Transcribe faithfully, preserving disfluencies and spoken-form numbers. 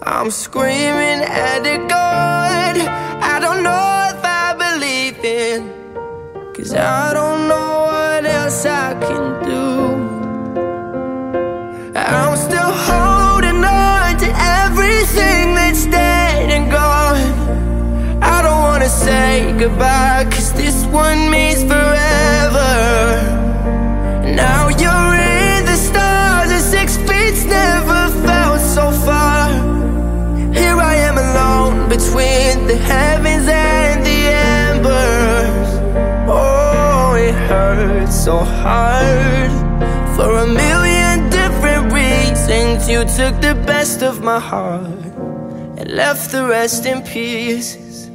I'm screaming at the God I don't know if I believe in, 'cause I don't know what else I can do. I'm still holding on to everything that's dead and gone. I don't wanna say goodbye, 'cause this one means forever. Now you're in the stars and six feet's never felt so far. Here I am alone between the heavens and the embers. Oh, it hurts so hard. For a million different reasons, you took the best of my heart and left the rest in peace.